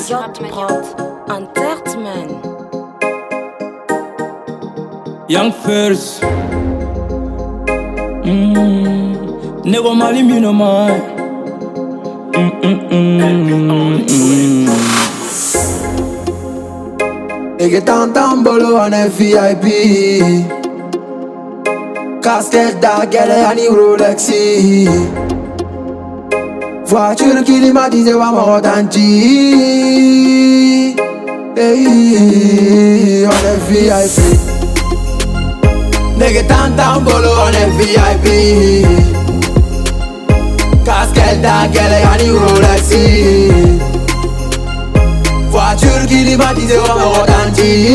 Yacht Prod Entertainment. Young first. Nego mali mi no mai. Ik heb bolo en een VIP. Casquette daar, gelle aan die Rolexie. Voiture climatisée, wa mort d'anti. Hey, on est VIP. Nigga bolo on een VIP. Casquette daar, gelle aan die Rolexie. Voiture climatisée, wa mort d'anti.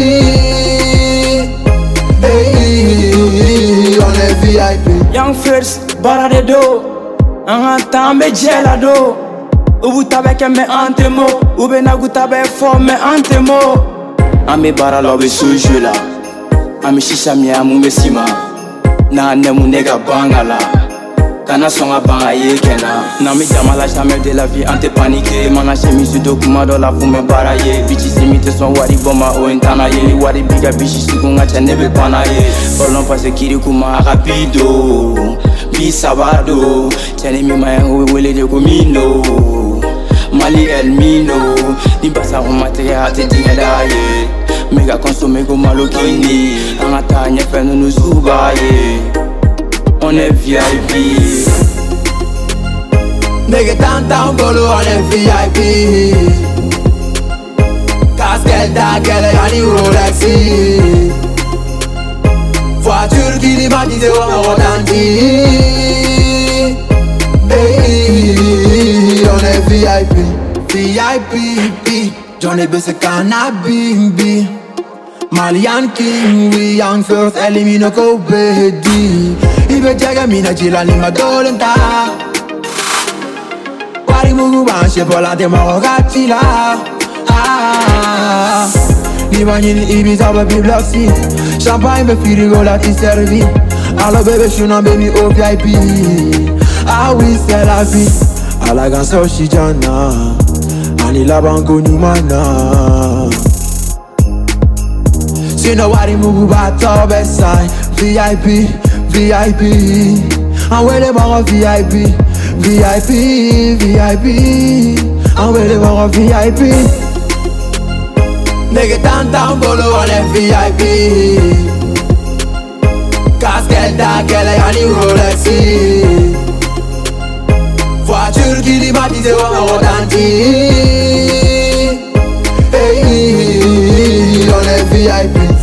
Hey, on est VIP. Young first, bara de do. An tambe jela do. Ubu tabe ke me antemo. Ube na gutabe fo me antemo. Ame bara lobe suju la. Ame shisha mi amu mesima. Na nemu nega bangala. Kana songa banga ye kena. Na mi jamala jamais de la vie ante paniqué. Mana chemise do kuma do la fume bara ye. Bichi simite son wari boma o intana ye. Wari biga bichi sikunga cha nebe pana ye. Bolon pase kiri kuma rapido. Mi sabado. Chani mi maya wele de komino. Mali el mino. Ni basa umate hate dinga ye. Mega consommer go malokini. Angata nyefe no nusuba ye. On est VIP. Nigga bolo on est VIP. Casquette daar, gelle aan die Rolexie. Voiture climatisée, wa mort d'anti. Hey, on est VIP. VIP, Johnny Busse Cannabis. Malian King, we young first, elimino Kobedi. Ibe jaga mina jila ni madolenta. Wari mugu banche pola te morogati la. Ni manini Ibiza baby bloxy. Champagne be firigo la ti servi. Allo bebe shuna baby au VIP. Ah oui c'est la vie. Ala ganso shijana. Ani la banko ni mana. Sino wari mugu bato beside. VIP, VIP. I'm waiting for a VIP, VIP, VIP. I'm waiting for a VIP. Nigga bolo on est VIP. Casquette daar, gelle aan die Rolexie. Voiture climatisée, wa mort d'anti. Hey, on est VIP.